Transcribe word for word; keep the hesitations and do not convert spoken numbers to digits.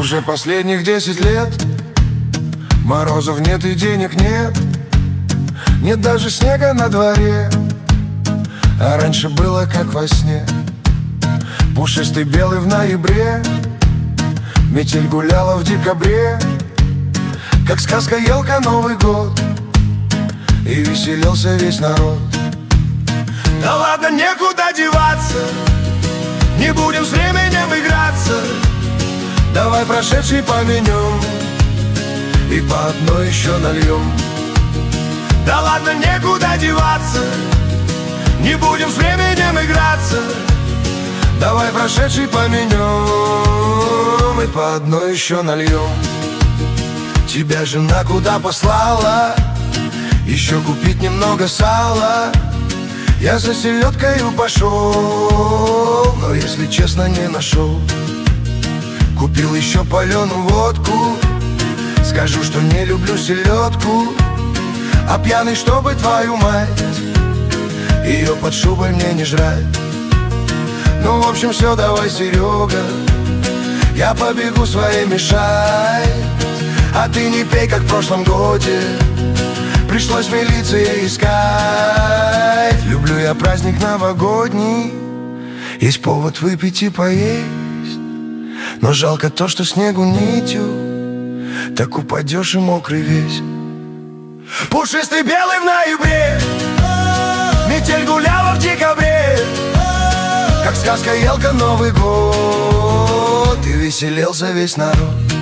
Уже последних десять лет морозов нет и денег нет. Нет даже снега на дворе, а раньше было как во сне. Пушистый белый в ноябре, метель гуляла в декабре, как сказка елка Новый год, и веселился весь народ. Да ладно, некуда деваться, не будем с временем играться. Давай прошедший поменем и по одной еще нальем. Да ладно, некуда деваться, не будем с временем играться. Давай прошедший поменем и по одной еще нальем. Тебя жена куда послала? Еще купить немного сала. Я за селедкою пошел, но, если честно, не нашел. Купил еще паленую водку, скажу, что не люблю селедку. А пьяный, чтобы твою мать, ее под шубой мне не жрать. Ну, в общем, все, давай, Серега, я побегу своей мешать. А ты не пей, как в прошлом годе, пришлось милиции искать. Люблю я праздник новогодний, есть повод выпить и поесть. Но жалко то, что снегу нитью так упадешь и мокрый весь. Пушистый белый в ноябре, метель гуляла в декабре, как сказка елка Новый год, и веселился весь народ.